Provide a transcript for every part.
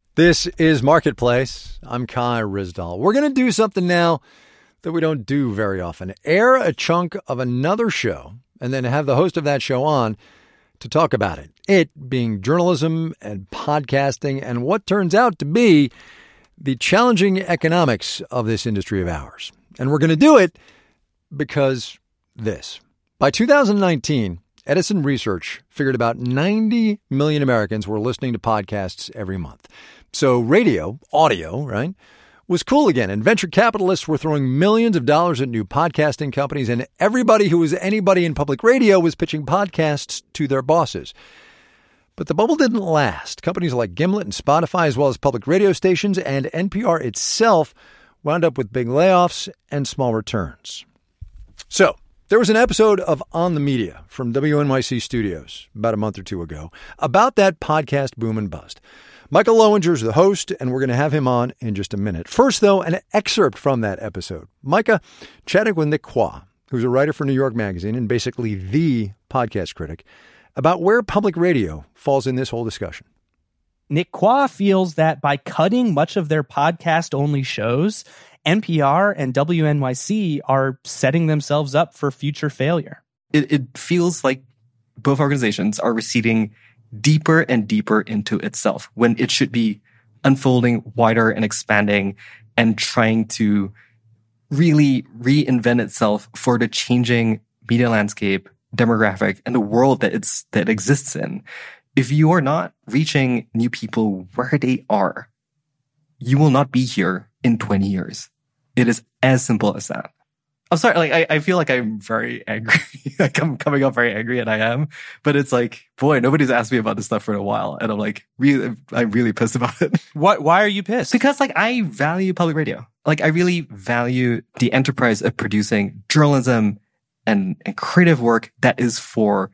This is Marketplace. I'm Kai Ryssdal. We're going to do something now that we don't do very often. Air a chunk of another show and then have the host of that show on to talk about it. It being journalism and podcasting and what turns out to be the challenging economics of this industry of ours. And we're going to do it because this. By 2019, Edison Research figured about 90 million Americans were listening to podcasts every month. So radio, audio, right, was cool again. And venture capitalists were throwing millions of dollars at new podcasting companies. And everybody who was anybody in public radio was pitching podcasts to their bosses. But the bubble didn't last. Companies like Gimlet and Spotify, as well as public radio stations and NPR itself, wound up with big layoffs and small returns. So there was an episode of On the Media from WNYC Studios about a month or two ago about that podcast boom and bust. Michael Lowinger is the host, and we're going to have him on in just a minute. First, though, an excerpt from that episode. Micah chatted with Nick Quah, who's a writer for New York Magazine and basically the podcast critic, about where public radio falls in this whole discussion. Nick Quah feels that by cutting much of their podcast-only shows, NPR and WNYC are setting themselves up for future failure. It feels like both organizations are receding deeper and deeper into itself when it should be unfolding wider and expanding and trying to really reinvent itself for the changing media landscape, demographic, and the world that exists in. If you are not reaching new people where they are, you will not be here in 20 years. It is as simple as that. I'm sorry, I feel like I'm very angry. Like I'm coming up very angry, and I am. But it's like, boy, nobody's asked me about this stuff for a while, and I'm really pissed about it. Why are you pissed? Because I value public radio. I really value the enterprise of producing journalism and creative work that is for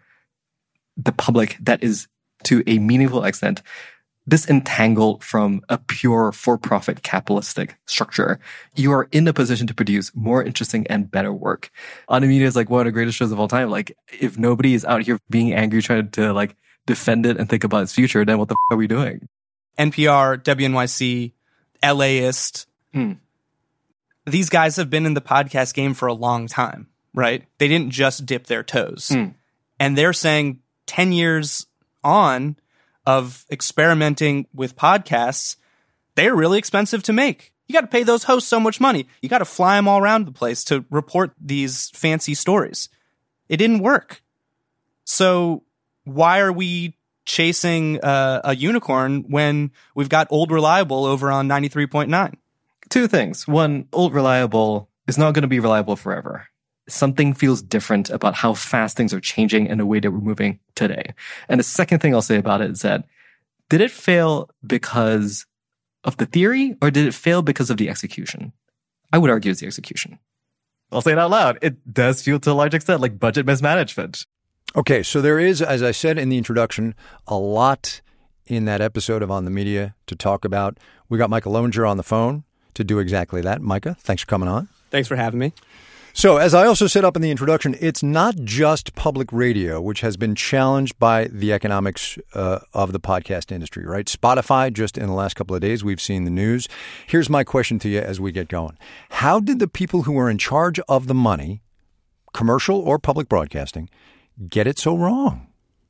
the public, that is to a meaningful extent disentangled from a pure for-profit capitalistic structure. You are in a position to produce more interesting and better work. On the Media is one of the greatest shows of all time. If nobody is out here being angry, trying to defend it and think about its future, then what the are we doing? NPR, WNYC, LAist. These guys have been in the podcast game for a long time, right? They didn't just dip their toes. And they're saying 10 years on of experimenting with podcasts, they're really expensive to make. You got to pay those hosts so much money. You got to fly them all around the place to report these fancy stories. It didn't work. So why are we chasing a unicorn when we've got Old Reliable over on 93.9? Two things. One, Old Reliable is not going to be reliable forever. Something feels different about how fast things are changing and the way that we're moving today. And the second thing I'll say about it is that, did it fail because of the theory, or did it fail because of the execution? I would argue it's the execution. I'll say it out loud. It does feel to a large extent like budget mismanagement. Okay, so there is, as I said in the introduction, a lot in that episode of On the Media to talk about. We got Michael Lowinger on the phone to do exactly that. Micah, thanks for coming on. Thanks for having me. So, as I also set up in the introduction, it's not just public radio, which has been challenged by the economics of the podcast industry, right? Spotify, just in the last couple of days, we've seen the news. Here's my question to you as we get going. How did the people who are in charge of the money, commercial or public broadcasting, get it so wrong?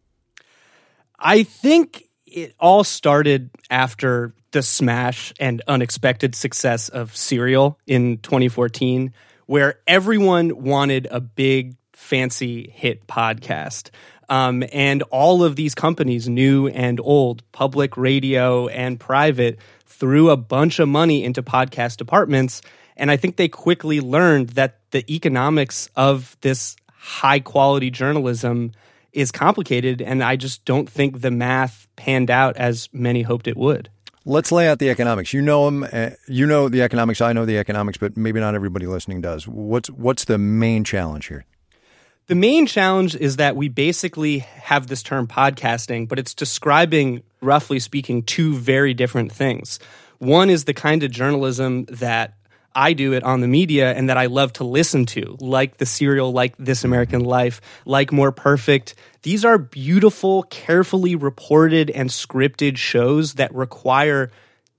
I think it all started after the smash and unexpected success of Serial in 2014, where everyone wanted a big, fancy hit podcast. And all of these companies, new and old, public radio and private, threw a bunch of money into podcast departments. And I think they quickly learned that the economics of this high-quality journalism is complicated, and I just don't think the math panned out as many hoped it would. Let's lay out the economics. You know them. You know the economics. I know the economics, but maybe not everybody listening does. What's the main challenge here? The main challenge is that we basically have this term podcasting, but it's describing, roughly speaking, two very different things. One is the kind of journalism that I do it On the Media and that I love to listen to, like The Serial, like This American Life, like More Perfect. These are beautiful, carefully reported and scripted shows that require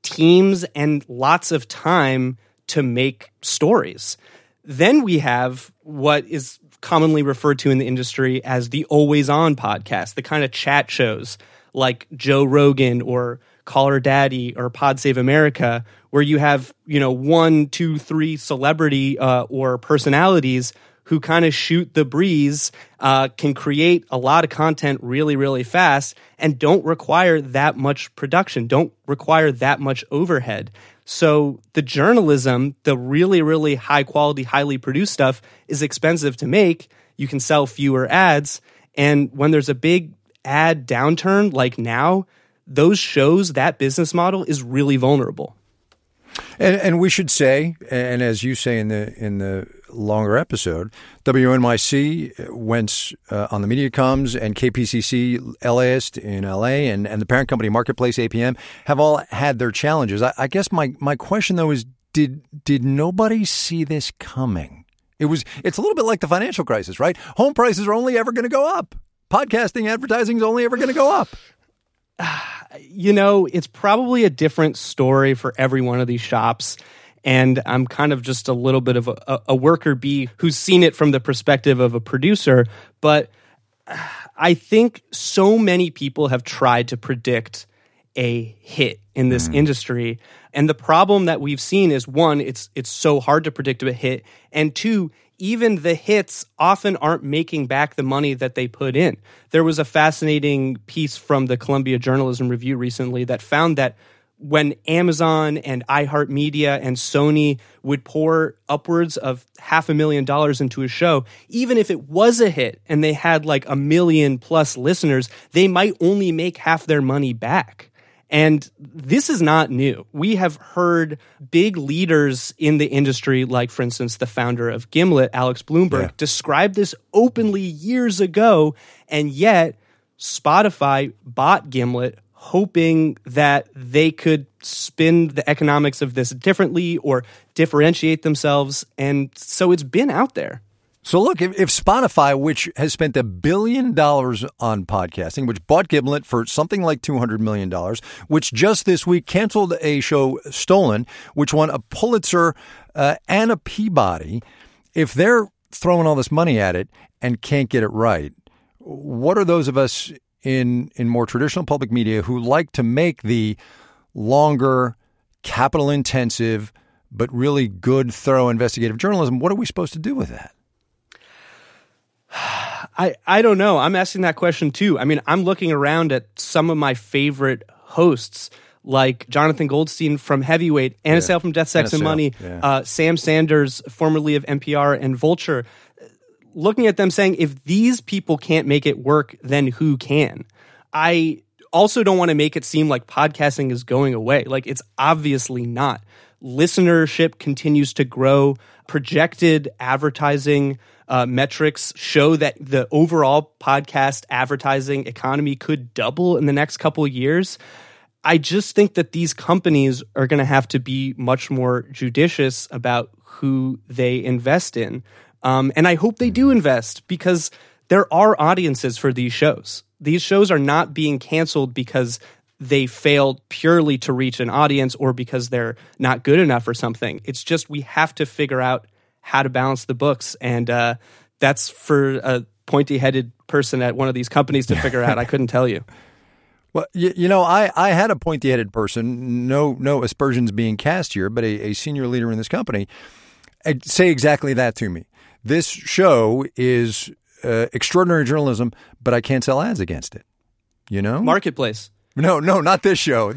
teams and lots of time to make stories. Then we have what is commonly referred to in the industry as the always-on podcast, the kind of chat shows like Joe Rogan or Call Her Daddy or Pod Save America, where you have, 1, 2, 3 celebrity or personalities who kind of shoot the breeze, can create a lot of content really, really fast, and don't require that much production, don't require that much overhead. So the journalism, the really, really high quality, highly produced stuff is expensive to make. You can sell fewer ads. And when there's a big ad downturn like now, those shows, that business model is really vulnerable. And we should say, and as you say in the longer episode, WNYC went on the Mediacomms and KPCC LAist in LA and the parent company Marketplace APM have all had their challenges. I guess my question though is, did nobody see this coming? It's a little bit like the financial crisis, right? Home prices are only ever going to go up. Podcasting advertising is only ever going to go up. It's probably a different story for every one of these shops. And I'm kind of just a little bit of a worker bee who's seen it from the perspective of a producer. But I think so many people have tried to predict a hit in this industry. And the problem that we've seen is, one, it's so hard to predict a hit. And two, even the hits often aren't making back the money that they put in. There was a fascinating piece from the Columbia Journalism Review recently that found that when Amazon and iHeartMedia and Sony would pour upwards of $500,000 into a show, even if it was a hit and they had like 1 million plus listeners, they might only make half their money back. And this is not new. We have heard big leaders in the industry, like, for instance, the founder of Gimlet, Alex Bloomberg, describe this openly years ago, and yet Spotify bought Gimlet hoping that they could spin the economics of this differently or differentiate themselves. And so it's been out there. So look, if Spotify, which has spent $1 billion on podcasting, which bought Gimlet for something like $200 million, which just this week canceled a show, Stolen, which won a Pulitzer and a Peabody, if they're throwing all this money at it and can't get it right, what are those of us in more traditional public media who like to make the longer, capital-intensive, but really good, thorough investigative journalism, what are we supposed to do with that? I don't know. I'm asking that question too. I mean, I'm looking around at some of my favorite hosts, like Jonathan Goldstein from Heavyweight, Anna Sale from Death, Sex, and Money, Sam Sanders, formerly of NPR and Vulture, looking at them saying, if these people can't make it work, then who can? I also don't want to make it seem like podcasting is going away. Like, it's obviously not. Listenership continues to grow. Projected advertising metrics show that the overall podcast advertising economy could double in the next couple of years. I just think that these companies are going to have to be much more judicious about who they invest in. And I hope they do invest, because there are audiences for these shows. These shows are not being canceled because they failed purely to reach an audience or because they're not good enough or something. It's just we have to figure out how to balance the books. And that's for a pointy-headed person at one of these companies to figure out. I couldn't tell you. Well, I had a pointy-headed person, no aspersions being cast here, but a senior leader in this company say exactly that to me. This show is extraordinary journalism, but I can't sell ads against it. Marketplace. No, not this show.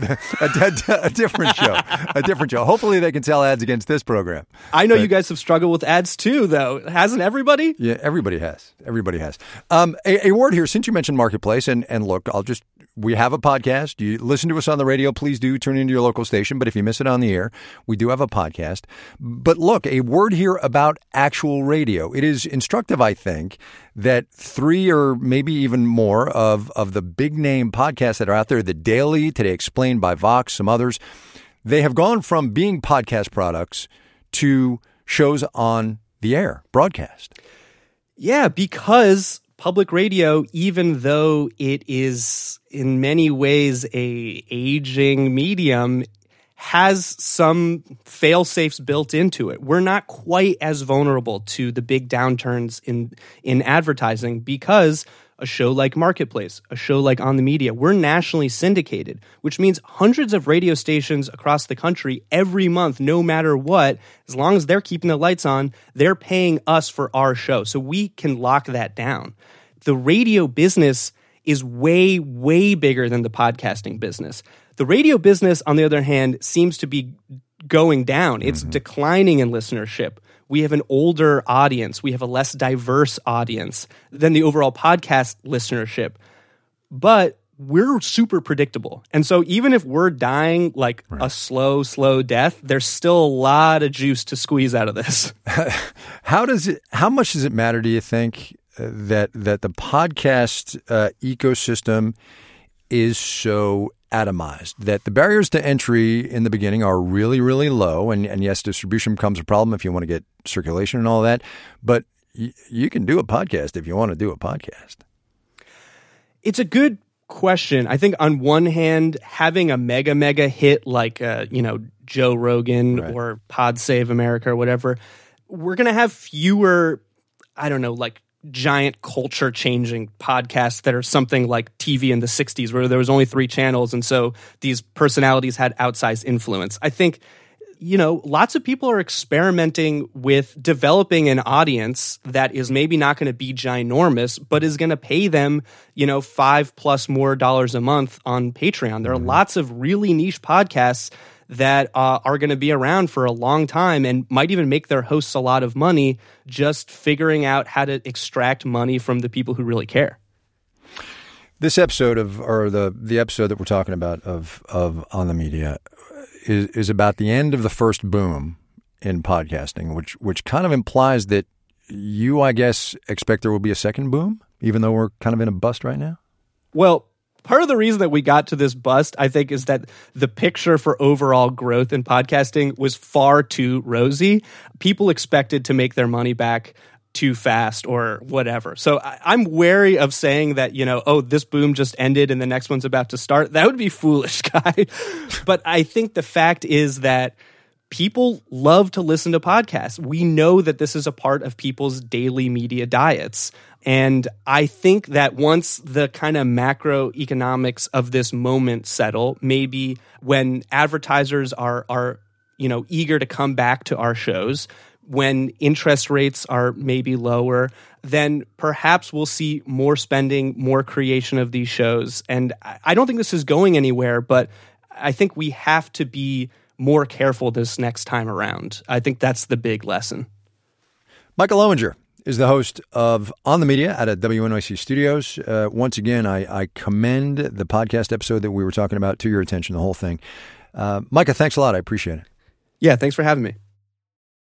A different show. A different show. Hopefully they can sell ads against this program. I know you guys have struggled with ads too, though. Hasn't everybody? Yeah, everybody has. Everybody has. A word here, since you mentioned Marketplace, and look, we have a podcast. You listen to us on the radio, please do tune into your local station. But if you miss it on the air, we do have a podcast. But look, a word here about actual radio. It is instructive, I think, that 3 or maybe even more of the big name podcasts that are out there, The Daily, Today Explained by Vox, some others, they have gone from being podcast products to shows on the air, broadcast. Yeah, because public radio, even though it is in many ways a aging medium, has some fail-safes built into it. We're not quite as vulnerable to the big downturns in advertising because a show like Marketplace, a show like On the Media, we're nationally syndicated, which means hundreds of radio stations across the country every month, no matter what, as long as they're keeping the lights on, they're paying us for our show. So we can lock that down. The radio business is way, way bigger than the podcasting business. The radio business, on the other hand, seems to be going down. It's declining in listenership. We have an older audience. We have a less diverse audience than the overall podcast listenership. But we're super predictable. And so even if we're dying like a slow death, there's still a lot of juice to squeeze out of this. How much does it matter, do you think, that the podcast ecosystem is so atomized, that the barriers to entry in the beginning are really, really low, and yes, distribution becomes a problem if you want to get circulation and all that, but you can do a podcast if you want to do a podcast. It's a good question. I think on one hand, having a mega hit like Joe Rogan or Pod Save America or whatever, we're going to have fewer, like giant culture changing podcasts that are something like TV in the 60s where there was only 3 channels. And so these personalities had outsized influence. I think, lots of people are experimenting with developing an audience that is maybe not going to be ginormous, but is going to pay them, $5+ more a month on Patreon. There are lots of really niche podcasts that are going to be around for a long time and might even make their hosts a lot of money just figuring out how to extract money from the people who really care. This episode the episode that we're talking about of On the Media is about the end of the first boom in podcasting, which kind of implies that you, I guess, expect there will be a second boom, even though we're kind of in a bust right now? Well, part of the reason that we got to this bust, I think, is that the picture for overall growth in podcasting was far too rosy. People expected to make their money back too fast or whatever. So I'm wary of saying that, this boom just ended and the next one's about to start. That would be foolish, Guy. But I think the fact is that people love to listen to podcasts. We know that this is a part of people's daily media diets. And I think that once the kind of macroeconomics of this moment settle, maybe when advertisers are eager to come back to our shows, when interest rates are maybe lower, then perhaps we'll see more spending, more creation of these shows. And I don't think this is going anywhere, but I think we have to be more careful this next time around. I think that's the big lesson. Michael Owinger is the host of On the Media at WNYC Studios. Once again, I commend the podcast episode that we were talking about to your attention, the whole thing. Micah, thanks a lot. I appreciate it. Yeah, thanks for having me.